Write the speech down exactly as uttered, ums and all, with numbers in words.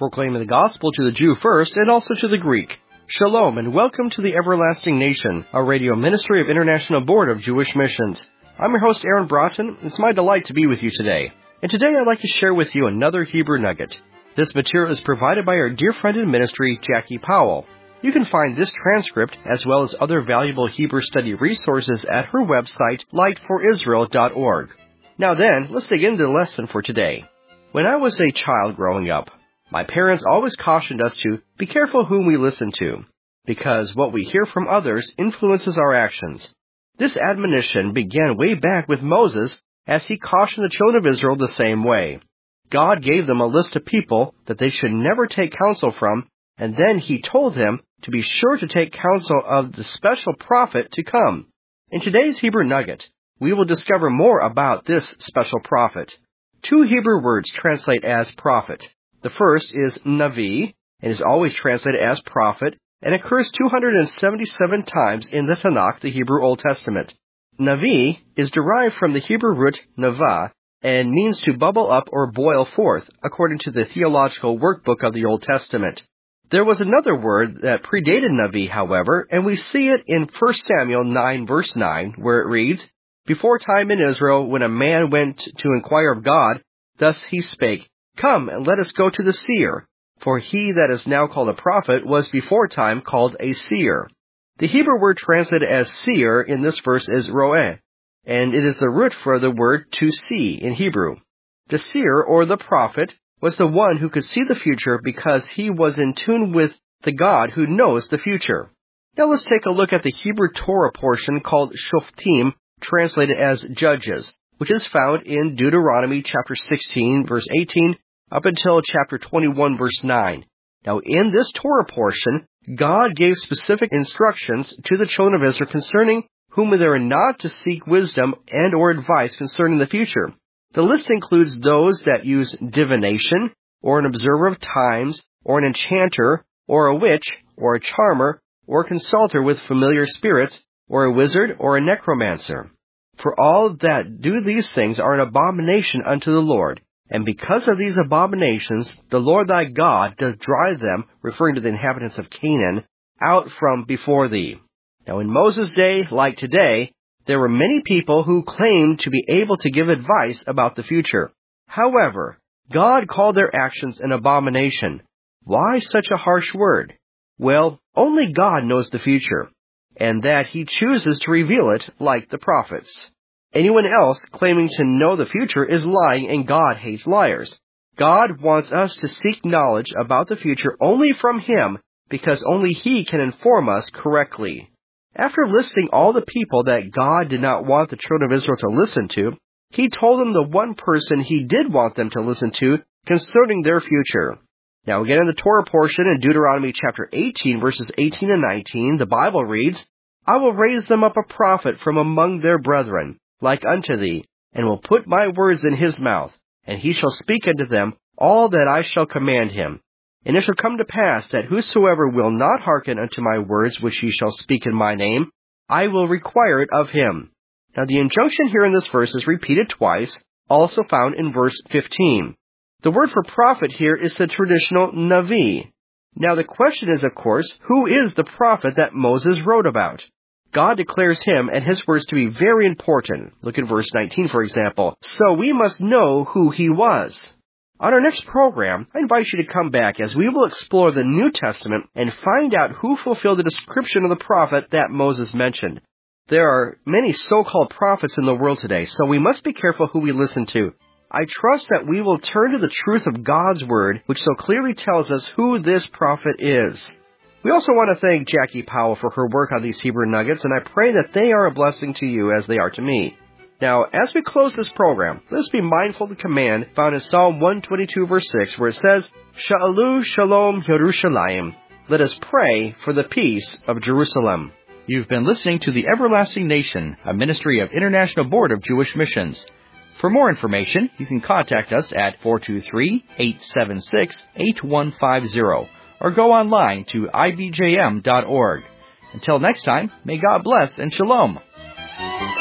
proclaiming the gospel to the Jew first and also to the Greek. Shalom and welcome to the Everlasting Nation, a radio ministry of International Board of Jewish Missions. I'm your host, Aaron Broughton. It's my delight to be with you today. And today I'd like to share with you another Hebrew nugget. This material is provided by our dear friend in ministry, Jackie Powell. You can find this transcript, as well as other valuable Hebrew study resources at her website, light for israel dot org. Now then, let's dig into the lesson for today. When I was a child growing up, my parents always cautioned us to be careful whom we listen to, because what we hear from others influences our actions. This admonition began way back with Moses, as he cautioned the children of Israel the same way. God gave them a list of people that they should never take counsel from, and then he told them to be sure to take counsel of the special prophet to come. In today's Hebrew nugget, we will discover more about this special prophet. Two Hebrew words translate as prophet. The first is Navi, and is always translated as prophet, and occurs two hundred seventy-seven times in the Tanakh, the Hebrew Old Testament. Navi is derived from the Hebrew root nava, and means to bubble up or boil forth, according to the Theological Workbook of the Old Testament. There was another word that predated Navi, however, and we see it in First Samuel nine, verse nine, where it reads, "Before time in Israel, when a man went to inquire of God, thus he spake, Come, and let us go to the seer. For he that is now called a prophet was before time called a seer." The Hebrew word translated as seer in this verse is roeh, and it is the root for the word to see in Hebrew. The seer, or the prophet, was the one who could see the future because he was in tune with the God who knows the future. Now let's take a look at the Hebrew Torah portion called Shoftim, translated as Judges, which is found in Deuteronomy chapter sixteen, verse eighteen, up until chapter twenty-one, verse nine. Now in this Torah portion, God gave specific instructions to the children of Israel concerning whom they are not to seek wisdom and or advice concerning the future. The list includes those that use divination, or an observer of times, or an enchanter, or a witch, or a charmer, or a consulter with familiar spirits, or a wizard, or a necromancer. For all that do these things are an abomination unto the Lord. And because of these abominations, the Lord thy God doth drive them, referring to the inhabitants of Canaan, out from before thee. Now in Moses' day, like today, there were many people who claimed to be able to give advice about the future. However, God called their actions an abomination. Why such a harsh word? Well, only God knows the future, and that he chooses to reveal it like the prophets. Anyone else claiming to know the future is lying, and God hates liars. God wants us to seek knowledge about the future only from him, because only he can inform us correctly. After listing all the people that God did not want the children of Israel to listen to, he told them the one person he did want them to listen to concerning their future. Now again in the Torah portion in Deuteronomy chapter eighteen, verses eighteen and nineteen, the Bible reads, "I will raise them up a prophet from among their brethren, like unto thee, and will put my words in his mouth, and he shall speak unto them all that I shall command him. And it shall come to pass that whosoever will not hearken unto my words which he shall speak in my name, I will require it of him." Now the injunction here in this verse is repeated twice, also found in verse fifteen. The word for prophet here is the traditional Navi. Now the question is, of course, who is the prophet that Moses wrote about? God declares him and his words to be very important. Look at verse nineteen, for example. So we must know who he was. On our next program, I invite you to come back as we will explore the New Testament and find out who fulfilled the description of the prophet that Moses mentioned. There are many so-called prophets in the world today, so we must be careful who we listen to. I trust that we will turn to the truth of God's Word, which so clearly tells us who this prophet is. We also want to thank Jackie Powell for her work on these Hebrew nuggets, and I pray that they are a blessing to you as they are to me. Now, as we close this program, let us be mindful of the command found in Psalm one twenty-two, verse six, where it says, Sha'alu Shalom Yerushalayim. Let us pray for the peace of Jerusalem. You've been listening to the Everlasting Nation, a ministry of International Board of Jewish Missions. For more information, you can contact us at four two three, eight seven six, eight one five zero or go online to I B J M dot org. Until next time, may God bless and shalom.